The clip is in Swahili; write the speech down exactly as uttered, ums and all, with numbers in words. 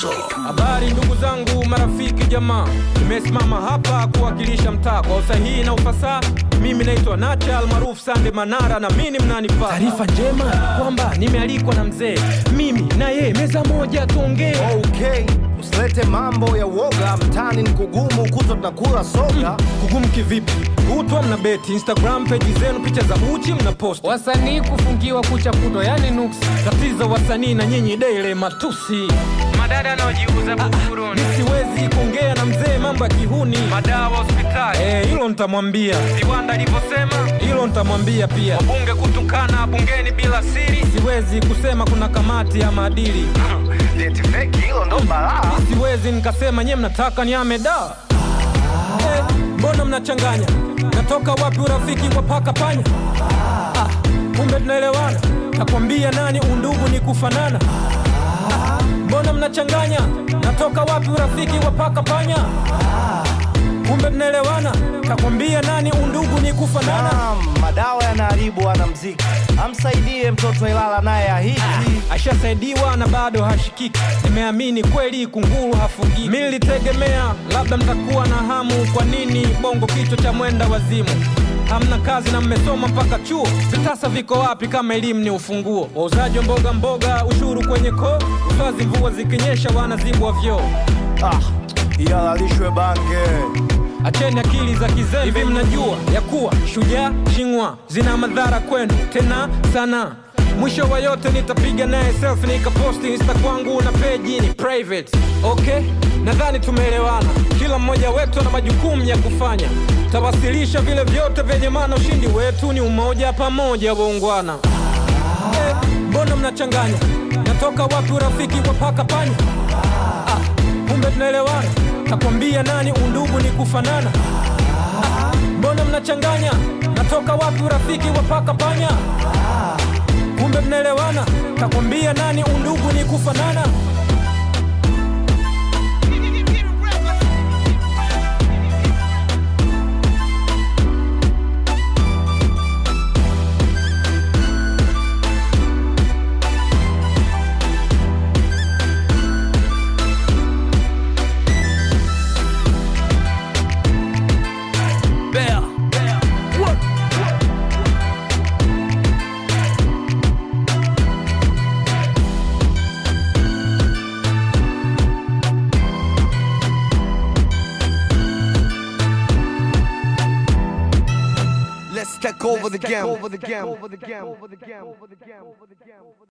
moto. Habari ndugu zangu, marafiki, jamaa, nimesimama hapa kuwakilisha mtaa kwa usahihi na ufasaha. Mimi naitwa Nacha almaarufu Sande Manara na mimi mnanipata. Taarifa njema kwamba nimealikwa na mzee, mimi na yeye meza moja tuongee. Okay, usilete mambo ya woga, mtani ni kugumu, kutwa tunakula soga. Mm, kugumu kivipi? Kutwa mna beti, Instagram page zenu picha za uchi mna post. Wasanii kufungiwa kucha kuto yani nuksi. Tatizo wasanii na nyinyi daily matusi. Madada anaojiuza bufuruni. Siwezi kuongea na mzee mambo ya kihuni. Madawa hospitali. Eh, hilo nitamwambia. Viwanda alivyosema, hilo nitamwambia pia. Wabunge kutukana bungeni bila siri. Siwezi kusema kuna kamati ya maadili. Deti fake hilo ndo balaa. Siwezi nikasema nye mnataka niame da. Eh, mbona mnachanganya? Natoka wapi urafiki wa paka panya? Ah, kumbe tunaelewana. Nakwambia nani undugu ni kufanana. Ah, mbona mnachanganya? Natoka wapi urafiki wa paka panya? Kumbe tunaelewana. Nakwambia nani undugu ni kufanana. Naam, madawa yanaharibu wanamuziki. Amsaidie mtoto Ilala naye ahiki. Ah, ashasaidiwa na bado hashikiki. Nimeamini kweli kunguru hafugiki. Mimi nilitegemea labda mtakuwa na hamu. Kwa nini bongo kichwa cha mwenda wazimu? Hamna kazi na mmesoma mpaka chuo. Vitasa viko wapi kama elimu ni ufunguo? Wauzaji mboga mboga, ushuru kwenye koo. Uzazi mvua zikinyesha wanazibwa vyoo. Ah, ihalalishwe bange. Acheni akili za kizembe. Hivi mnajua ya kuwa shujaa shingwa zina madhara kwenu tena sana? Mwisho wa yote nitapiga naye selfie nikaposti Insta kwangu na page ni private. Okay? Nadhani tumeelewana. Kila mmoja wetu na majukumu ya kufanya. Tawasilisha vile vyote vyenye maana, ushindi wetu ni umoja pamoja waungwana. Eh, mbona mnachanganya? Natoka wapi urafiki wa paka panya? Ah, kumbe tunaelewana. Nakwambia nani undugu ni kufanana. Ah, mbona mnachanganya? Natoka wapi urafiki wa paka panya? Kumbe mnaelewana. Nakwambia nani undugu ni kufanana. Let's take over the game.